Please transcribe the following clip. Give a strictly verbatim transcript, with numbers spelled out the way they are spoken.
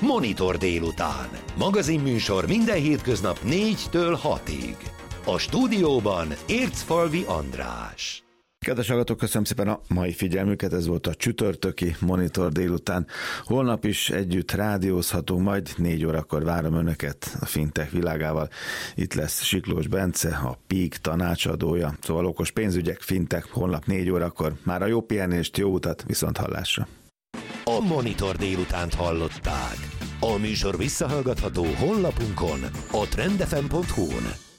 Monitor délután. Magazinműsor minden hétköznap négytől hatig. A stúdióban Ércfalvi András. Kedves hallgatók, köszönöm szépen a mai figyelmüket, ez volt a csütörtöki Monitor délután. Holnap is együtt rádiózhatunk, majd négy órakor várom Önöket a fintech világával. Itt lesz Siklós Bence, a Peak tanácsadója, szóval okos pénzügyek, fintech, holnap négy órakor. Már a jó pihenést, jó utat, viszont hallásra. A Monitor délutánt hallották. A műsor visszahallgatható honlapunkon, a trend f m pont hu-n.